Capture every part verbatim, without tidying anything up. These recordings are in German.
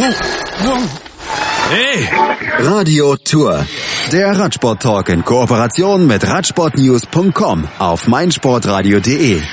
Hey! Radio Tour. Der Radsport-Talk in Kooperation mit radsportnews punkt com auf meinsportradio punkt de.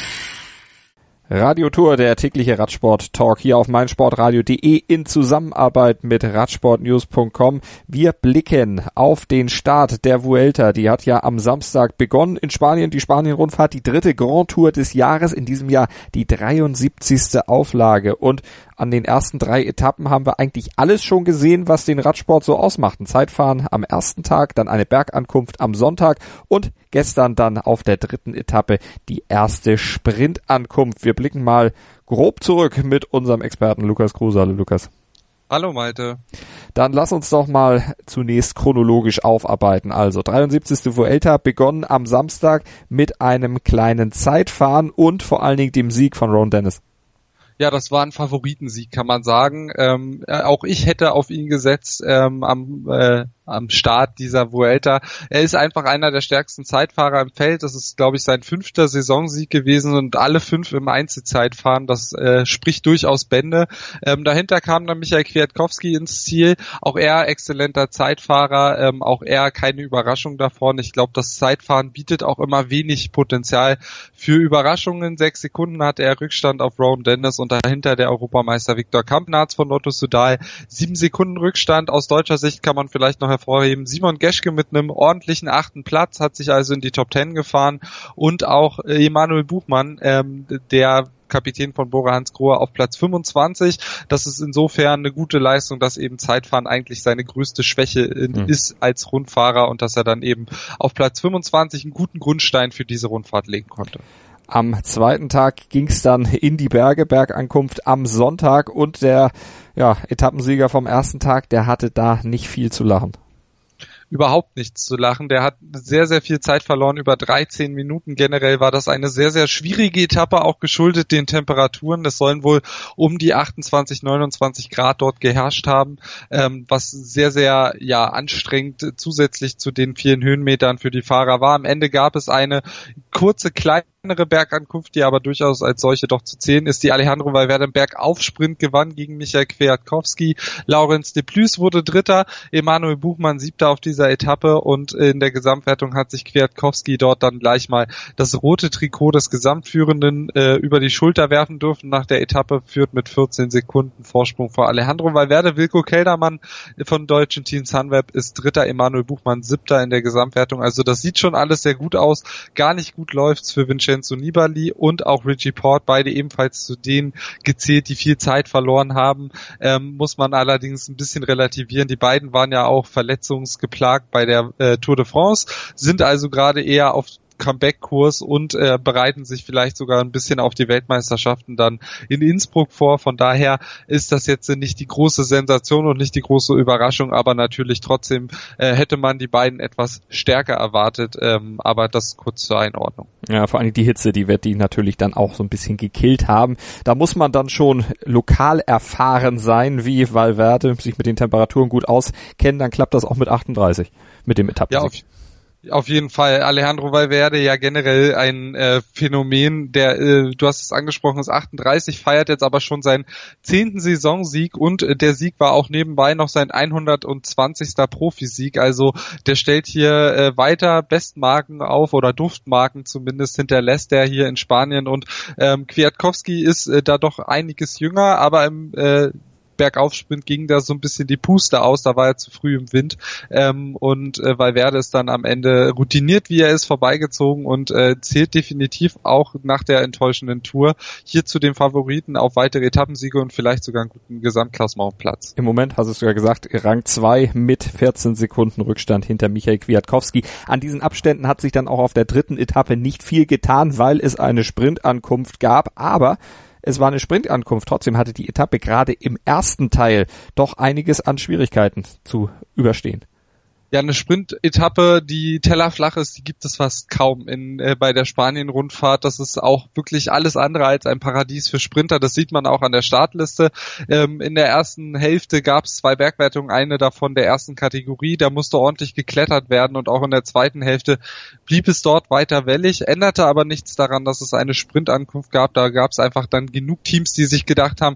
Radio Tour, der tägliche Radsport-Talk hier auf meinsportradio punkt de in Zusammenarbeit mit radsportnews punkt com. Wir blicken auf den Start der Vuelta. Die hat ja am Samstag begonnen in Spanien. Die Spanien-Rundfahrt, die dritte Grand Tour des Jahres. In diesem Jahr die dreiundsiebzigste Auflage. Und an den ersten drei Etappen haben wir eigentlich alles schon gesehen, was den Radsport so ausmacht. Ein Zeitfahren am ersten Tag, dann eine Bergankunft am Sonntag und gestern dann auf der dritten Etappe die erste Sprintankunft. Wir blicken mal grob zurück mit unserem Experten Lukas Kruse. Hallo Lukas. Hallo Malte. Dann lass uns doch mal zunächst chronologisch aufarbeiten. Also dreiundsiebzigste Vuelta begonnen am Samstag mit einem kleinen Zeitfahren und vor allen Dingen dem Sieg von Rowan Dennis. Ja, das war ein Favoritensieg, kann man sagen. Ähm, äh, auch ich hätte auf ihn gesetzt ähm, am äh, am Start dieser Vuelta. Er ist einfach einer der stärksten Zeitfahrer im Feld. Das ist, glaube ich, sein fünfter Saisonsieg gewesen und alle fünf im Einzelzeitfahren. Das äh, spricht durchaus Bände. Ähm, dahinter kam dann Michael Kwiatkowski ins Ziel. Auch er exzellenter Zeitfahrer. Ähm, auch er keine Überraschung davon. Ich glaube, das Zeitfahren bietet auch immer wenig Potenzial für Überraschungen. Sechs Sekunden hatte er Rückstand auf Rowan Dennis und dahinter der Europameister Viktor Kampenaerts von Lotto Soudal. Sieben Sekunden Rückstand. Aus deutscher Sicht kann man vielleicht noch hervorheben. Simon Geschke mit einem ordentlichen achten Platz, hat sich also in die Top Ten gefahren und auch äh, Emanuel Buchmann, ähm, der Kapitän von Bora Hansgrohe, auf Platz fünfundzwanzig. Das ist insofern eine gute Leistung, dass eben Zeitfahren eigentlich seine größte Schwäche in, mhm. ist als Rundfahrer und dass er dann eben auf Platz fünfundzwanzig einen guten Grundstein für diese Rundfahrt legen konnte. Am zweiten Tag ging's dann in die Berge, Bergankunft am Sonntag und der ja, Etappensieger vom ersten Tag, der hatte da nicht viel zu lachen. Überhaupt nichts zu lachen. Der hat sehr, sehr viel Zeit verloren, über dreizehn Minuten. Generell war das eine sehr, sehr schwierige Etappe, auch geschuldet den Temperaturen. Es sollen wohl um die achtundzwanzig, neunundzwanzig Grad dort geherrscht haben, ähm, was sehr, sehr ja anstrengend zusätzlich zu den vielen Höhenmetern für die Fahrer war. Am Ende gab es eine kurze, kleine Bergankunft, die aber durchaus als solche doch zu zählen ist. Die Alejandro Valverde im Bergaufsprint gewann gegen Michael Kwiatkowski. Laurens de Plus wurde Dritter, Emanuel Buchmann Siebter auf dieser Etappe und in der Gesamtwertung hat sich Kwiatkowski dort dann gleich mal das rote Trikot des Gesamtführenden äh, über die Schulter werfen dürfen. Nach der Etappe führt mit vierzehn Sekunden Vorsprung vor Alejandro Valverde. Wilko Kelderman von deutschen Team Sunweb ist Dritter, Emanuel Buchmann Siebter in der Gesamtwertung. Also das sieht schon alles sehr gut aus. Gar nicht gut läuft's für Vincenzo Nibali und auch Richie Porte, beide ebenfalls zu denen gezählt, die viel Zeit verloren haben, ähm, muss man allerdings ein bisschen relativieren. Die beiden waren ja auch verletzungsgeplagt bei der äh, Tour de France, sind also gerade eher auf Comeback-Kurs und äh, bereiten sich vielleicht sogar ein bisschen auf die Weltmeisterschaften dann in Innsbruck vor. Von daher ist das jetzt nicht die große Sensation und nicht die große Überraschung, aber natürlich trotzdem äh, hätte man die beiden etwas stärker erwartet, ähm, aber das kurz zur Einordnung. Ja, vor allem die Hitze, die wird die natürlich dann auch so ein bisschen gekillt haben. Da muss man dann schon lokal erfahren sein, wie Valverde, sich mit den Temperaturen gut auskennen, dann klappt das auch mit achtunddreißig, mit dem Etappensieg. Ja, auf Auf jeden Fall. Alejandro Valverde ja generell ein äh, Phänomen, der, äh, du hast es angesprochen, ist achtunddreißig, feiert jetzt aber schon seinen zehnten Saisonsieg und äh, der Sieg war auch nebenbei noch sein hundertzwanzigster Profisieg. Also der stellt hier äh, weiter Bestmarken auf oder Duftmarken zumindest hinterlässt er hier in Spanien und ähm, Kwiatkowski ist äh, da doch einiges jünger, aber im äh, Bergaufsprint ging da so ein bisschen die Puste aus, da war er zu früh im Wind ähm, und äh, Valverde ist dann am Ende routiniert, wie er ist, vorbeigezogen und äh, zählt definitiv auch nach der enttäuschenden Tour hier zu den Favoriten auf weitere Etappensiege und vielleicht sogar einen guten Gesamtklassementplatz. Im Moment, hast du ja gesagt, Rang zwei mit vierzehn Sekunden Rückstand hinter Michael Kwiatkowski. An diesen Abständen hat sich dann auch auf der dritten Etappe nicht viel getan, weil es eine Sprintankunft gab, aber es war eine Sprintankunft, trotzdem hatte die Etappe gerade im ersten Teil doch einiges an Schwierigkeiten zu überstehen. Ja, eine Sprint-Etappe, die tellerflach ist, die gibt es fast kaum in äh, bei der Spanien-Rundfahrt. Das ist auch wirklich alles andere als ein Paradies für Sprinter. Das sieht man auch an der Startliste. Ähm, in der ersten Hälfte gab es zwei Bergwertungen, eine davon der ersten Kategorie. Da musste ordentlich geklettert werden und auch in der zweiten Hälfte blieb es dort weiter wellig. Änderte aber nichts daran, dass es eine Sprintankunft gab. Da gab es einfach dann genug Teams, die sich gedacht haben,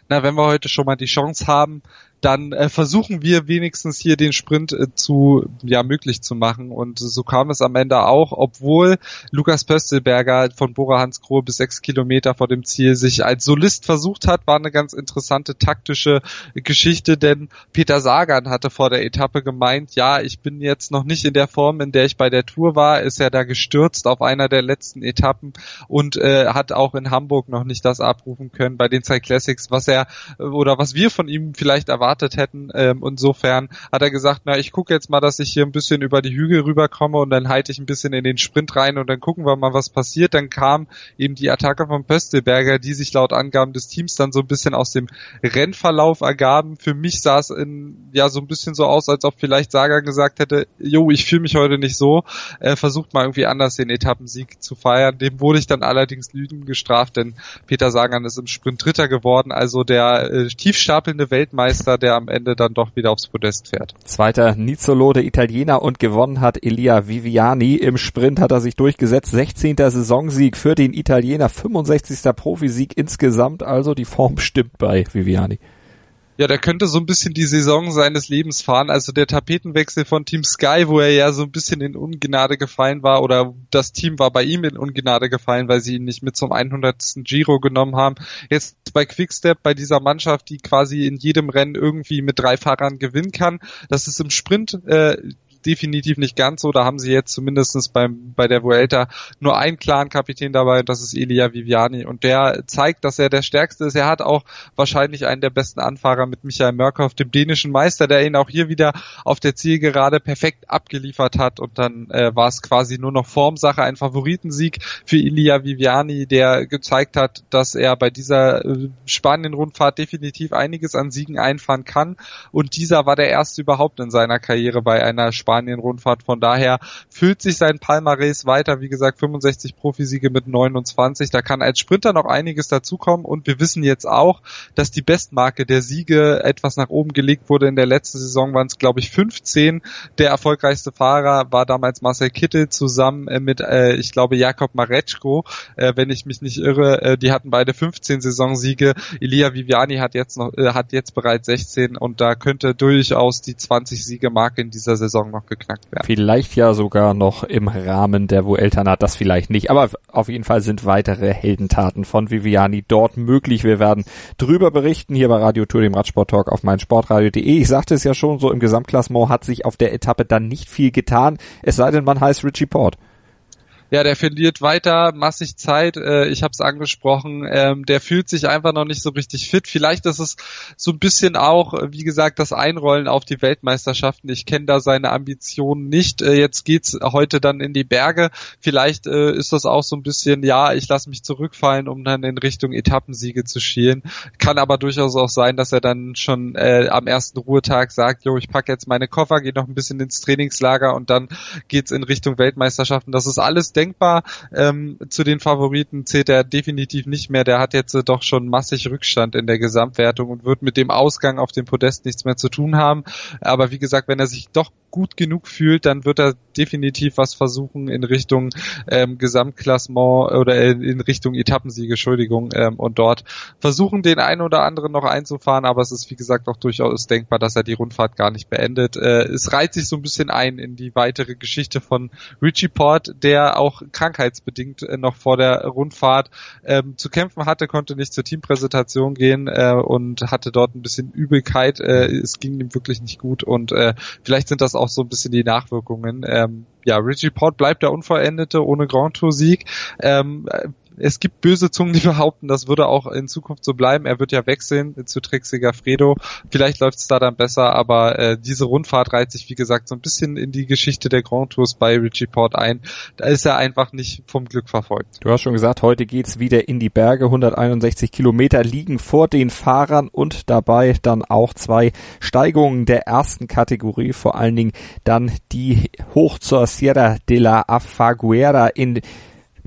na, wenn wir heute schon mal die Chance haben, dann äh, versuchen wir wenigstens hier den Sprint äh, zu, ja, möglich zu machen. Und so kam es am Ende auch, obwohl Lukas Pöstelberger von Bora Hansgrohe bis sechs Kilometer vor dem Ziel sich als Solist versucht hat, war eine ganz interessante taktische Geschichte, denn Peter Sagan hatte vor der Etappe gemeint, ja, ich bin jetzt noch nicht in der Form, in der ich bei der Tour war, ist ja da gestürzt auf einer der letzten Etappen und äh, hat auch in Hamburg noch nicht das abrufen können bei den Cyclassics, was er oder was wir von ihm vielleicht erwartet hätten. Ähm, insofern hat er gesagt, na, ich gucke jetzt mal, dass ich hier ein bisschen über die Hügel rüberkomme und dann halte ich ein bisschen in den Sprint rein und dann gucken wir mal, was passiert. Dann kam eben die Attacke von Pöstelberger, die sich laut Angaben des Teams dann so ein bisschen aus dem Rennverlauf ergaben. Für mich sah es in, ja, so ein bisschen so aus, als ob vielleicht Sagan gesagt hätte, jo, ich fühle mich heute nicht so, äh, versucht mal irgendwie anders den Etappensieg zu feiern. Dem wurde ich dann allerdings Lügen gestraft, denn Peter Sagan ist im Sprint Dritter geworden, also der äh, tiefstapelnde Weltmeister, der am Ende dann doch wieder aufs Podest fährt. Zweiter Nizzolo, der Italiener, und gewonnen hat Elia Viviani. Im Sprint hat er sich durchgesetzt. sechzehnter Saisonsieg für den Italiener, fünfundsechzigster Profisieg insgesamt, also die Form stimmt bei Viviani. Ja, der könnte so ein bisschen die Saison seines Lebens fahren. Also der Tapetenwechsel von Team Sky, wo er ja so ein bisschen in Ungnade gefallen war, oder das Team war bei ihm in Ungnade gefallen, weil sie ihn nicht mit zum hundertsten Giro genommen haben. Jetzt bei Quickstep, bei dieser Mannschaft, die quasi in jedem Rennen irgendwie mit drei Fahrern gewinnen kann. Das ist im Sprint äh, definitiv nicht ganz so. Da haben sie jetzt zumindest beim bei der Vuelta nur einen klaren Kapitän dabei, und das ist Elia Viviani. Und der zeigt, dass er der Stärkste ist. Er hat auch wahrscheinlich einen der besten Anfahrer mit Michael Mørkøv, dem dänischen Meister, der ihn auch hier wieder auf der Zielgerade perfekt abgeliefert hat. Und dann äh, war es quasi nur noch Formsache, ein Favoritensieg für Elia Viviani, der gezeigt hat, dass er bei dieser äh, Spanien-Rundfahrt definitiv einiges an Siegen einfahren kann. Und dieser war der erste überhaupt in seiner Karriere bei einer Spanien Rundfahrt. Von daher füllt sich sein Palmares weiter. Wie gesagt, fünfundsechzig Profisiege mit neunundzwanzig. Da kann als Sprinter noch einiges dazukommen. Und wir wissen jetzt auch, dass die Bestmarke der Siege etwas nach oben gelegt wurde. In der letzten Saison waren es, glaube ich, fünfzehn. Der erfolgreichste Fahrer war damals Marcel Kittel zusammen mit, äh, ich glaube, Jakob Mareczko, äh, wenn ich mich nicht irre. Äh, die hatten beide fünfzehn Saisonsiege. Elia Viviani hat jetzt noch, äh, hat jetzt bereits sechzehn, und da könnte durchaus die zwanzig-Siege-Marke in dieser Saison noch geknackt werden. Vielleicht ja sogar noch im Rahmen der Vuelta, na, das vielleicht nicht, aber auf jeden Fall sind weitere Heldentaten von Viviani dort möglich. Wir werden drüber berichten hier bei Radio Tour, dem Radsport-Talk auf meinsportradio punkt de. Ich sagte es ja schon, so im Gesamtklassement hat sich auf der Etappe dann nicht viel getan, es sei denn, man heißt Richie Porte. Ja, der verliert weiter massig Zeit, äh, ich habe es angesprochen, ähm, der fühlt sich einfach noch nicht so richtig fit. Vielleicht ist es so ein bisschen auch, wie gesagt, das Einrollen auf die Weltmeisterschaften. Ich kenne da seine Ambitionen nicht. Äh, jetzt geht's heute dann in die Berge. Vielleicht äh, ist das auch so ein bisschen, ja, ich lasse mich zurückfallen, um dann in Richtung Etappensiege zu schielen. Kann aber durchaus auch sein, dass er dann schon äh, am ersten Ruhetag sagt, jo, ich packe jetzt meine Koffer, gehe noch ein bisschen ins Trainingslager und dann geht's in Richtung Weltmeisterschaften. Das ist alles denkbar. Ähm, zu den Favoriten zählt er definitiv nicht mehr. Der hat jetzt äh, doch schon massig Rückstand in der Gesamtwertung und wird mit dem Ausgang auf dem Podest nichts mehr zu tun haben. Aber wie gesagt, wenn er sich doch gut genug fühlt, dann wird er definitiv was versuchen in Richtung ähm, Gesamtklassement oder in Richtung Etappensiege, Entschuldigung, ähm, und dort versuchen, den einen oder anderen noch einzufahren, aber es ist, wie gesagt, auch durchaus denkbar, dass er die Rundfahrt gar nicht beendet. Äh, es reiht sich so ein bisschen ein in die weitere Geschichte von Richie Porte, der auch krankheitsbedingt äh, noch vor der Rundfahrt ähm, zu kämpfen hatte, konnte nicht zur Teampräsentation gehen äh, und hatte dort ein bisschen Übelkeit. Äh, es ging ihm wirklich nicht gut, und äh, vielleicht sind das auch so ein bisschen die Nachwirkungen. Ähm, ja, Richie Porte bleibt der Unvollendete ohne Grand Tour Sieg. Ähm, Es gibt böse Zungen, die behaupten, das würde auch in Zukunft so bleiben. Er wird ja wechseln zu Trek Segafredo. Vielleicht läuft es da dann besser, aber äh, diese Rundfahrt reiht sich, wie gesagt, so ein bisschen in die Geschichte der Grand Tours bei Richie Porte ein. Da ist er einfach nicht vom Glück verfolgt. Du hast schon gesagt, heute geht's wieder in die Berge. hunderteinundsechzig Kilometer liegen vor den Fahrern und dabei dann auch zwei Steigungen der ersten Kategorie. Vor allen Dingen dann die hoch zur Sierra de la Alfaguera in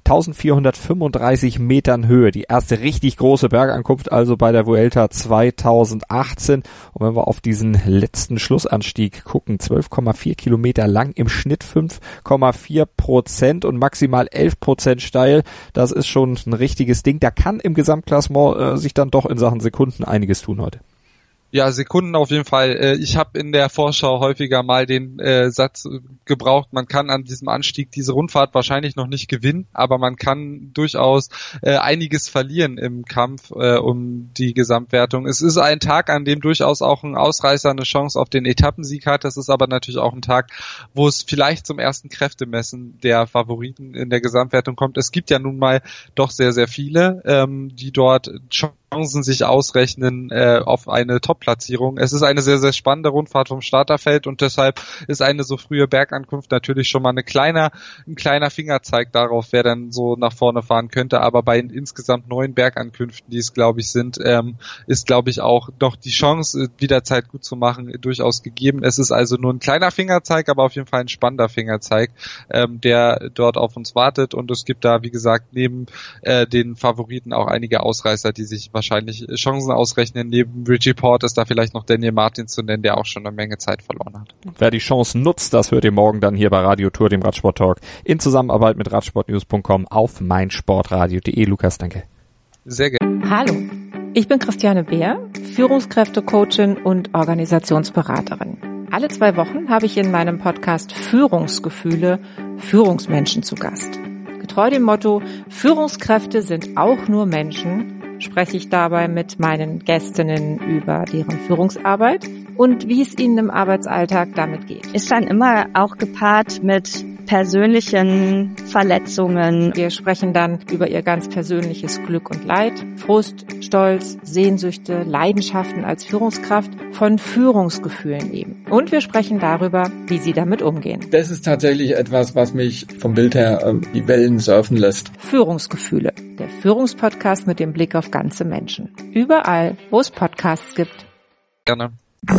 eintausendvierhundertfünfunddreißig Metern Höhe. Die erste richtig große Bergankunft also bei der Vuelta zweitausendachtzehn. Und wenn wir auf diesen letzten Schlussanstieg gucken, zwölf Komma vier Kilometer lang, im Schnitt fünf Komma vier Prozent und maximal elf Prozent steil. Das ist schon ein richtiges Ding. Da kann im Gesamtklassement äh, sich dann doch in Sachen Sekunden einiges tun heute. Ja, Sekunden auf jeden Fall. Ich habe in der Vorschau häufiger mal den äh, Satz gebraucht, man kann an diesem Anstieg diese Rundfahrt wahrscheinlich noch nicht gewinnen, aber man kann durchaus äh, einiges verlieren im Kampf äh, um die Gesamtwertung. Es ist ein Tag, an dem durchaus auch ein Ausreißer eine Chance auf den Etappensieg hat. Das ist aber natürlich auch ein Tag, wo es vielleicht zum ersten Kräftemessen der Favoriten in der Gesamtwertung kommt. Es gibt ja nun mal doch sehr, sehr viele, ähm, die dort Chancen sich ausrechnen äh, auf eine Top-Platzierung. Es ist eine sehr, sehr spannende Rundfahrt vom Starterfeld und deshalb ist eine so frühe Bergankunft natürlich schon mal eine kleiner, ein kleiner Fingerzeig darauf, wer dann so nach vorne fahren könnte. Aber bei insgesamt neun Bergankünften, die es, glaube ich, sind, ähm, ist, glaube ich, auch noch die Chance, wieder Zeit gut zu machen, durchaus gegeben. Es ist also nur ein kleiner Fingerzeig, aber auf jeden Fall ein spannender Fingerzeig, ähm, der dort auf uns wartet. Und es gibt da, wie gesagt, neben äh, den Favoriten auch einige Ausreißer, die sich wahrscheinlich Chancen ausrechnen. Neben Richie Porte ist da vielleicht noch Daniel Martin zu nennen, der auch schon eine Menge Zeit verloren hat. Wer die Chance nutzt, das hört ihr morgen dann hier bei Radio Tour, dem Radsport Talk, in Zusammenarbeit mit radsportnews punkt com auf meinsportradio punkt de. Lukas, danke. Sehr gerne. Hallo, ich bin Christiane Beer, Führungskräftecoachin und Organisationsberaterin. Alle zwei Wochen habe ich in meinem Podcast Führungsgefühle Führungsmenschen zu Gast. Getreu dem Motto, Führungskräfte sind auch nur Menschen, spreche ich dabei mit meinen Gästinnen über deren Führungsarbeit und wie es ihnen im Arbeitsalltag damit geht. Ist dann immer auch gepaart mit persönlichen Verletzungen. Wir sprechen dann über ihr ganz persönliches Glück und Leid, Frust, Stolz, Sehnsüchte, Leidenschaften als Führungskraft, von Führungsgefühlen eben. Und wir sprechen darüber, wie sie damit umgehen. Das ist tatsächlich etwas, was mich vom Bild her äh, die Wellen surfen lässt. Führungsgefühle, der Führungspodcast mit dem Blick auf ganze Menschen. Überall, wo es Podcasts gibt. Gerne.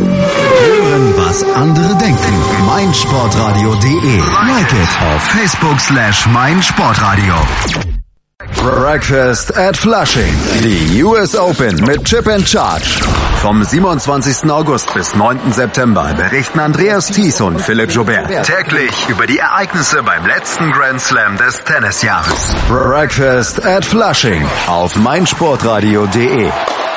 Hören, was andere denken. meinsportradio punkt de. Like it auf Facebook slash meinsportradio. Breakfast at Flushing. Die U S Open mit Chip and Charge. Vom siebenundzwanzigsten August bis neunten September berichten Andreas Thies und Philipp Joubert täglich über die Ereignisse beim letzten Grand Slam des Tennisjahres. Breakfast at Flushing auf meinsportradio punkt de.